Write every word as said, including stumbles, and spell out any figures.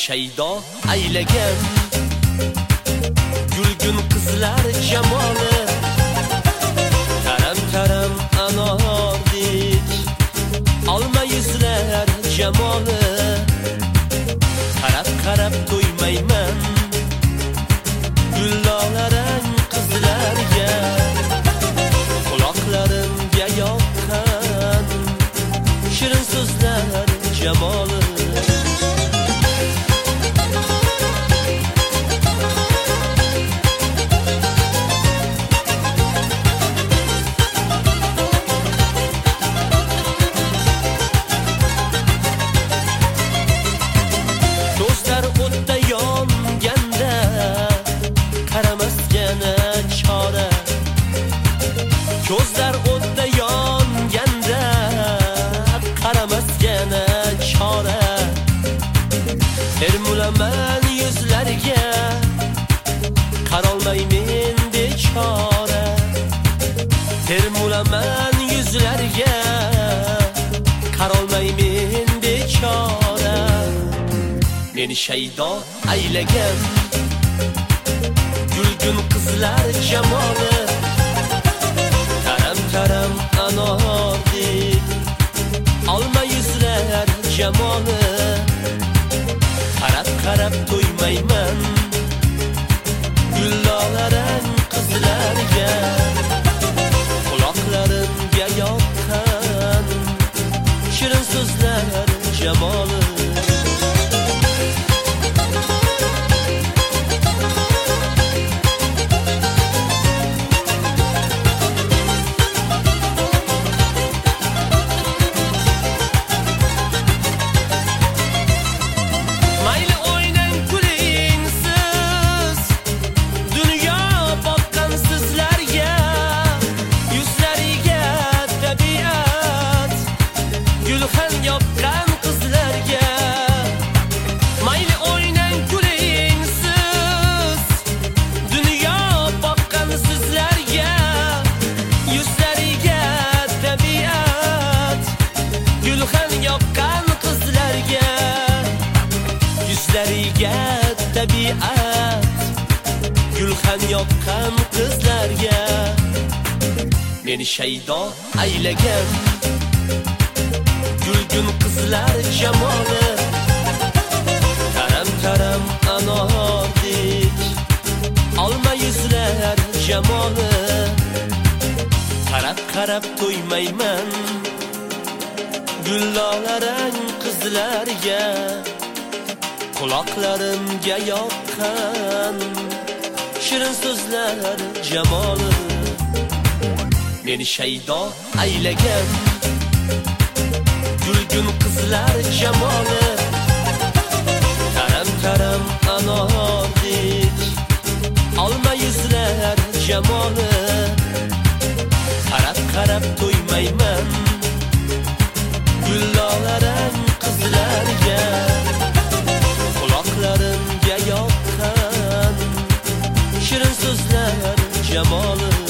shaydo aylagan gulgun qizlar jamoli, taram taram anordek olma yuzlar jamoli, qarab qarab to'ymayman gullarang qizlarga, quloqlarimga yoqqan shirin so'zlar jamoli. Ko'zlar o'tda yonganda qaramasgana chora, termulaman yuzlarga qarolmaymen bechora, termulaman yuzlarga qarolmaymen bechora. Meni shaydo aylagan gulgun qizlar jamoli, taram anordek olma yuzlar jamoli, qarab qarab to'ymayman gullarang qizlarga, quloqlarimga yoqqan shirin so'zlar jamoli. Tabiat gulxan yoqqan qizlarga, meni shaydo aylagan gulgun qizlar jamoli, taram taram anordek olma yuzlar jamoli, qarab qarab to'ymayman gullarang qizlarga, quloqlarimga yoqqan shirin so'zlar jamoli. Meni shaydo aylagan gulgun qizlar jamoli, taram taram anordek olma yuzlar jamoli, qarab qarab to'ymayman gullarang qizlarga, quloqlarimga yoqqan shirin so'zlar jamoli.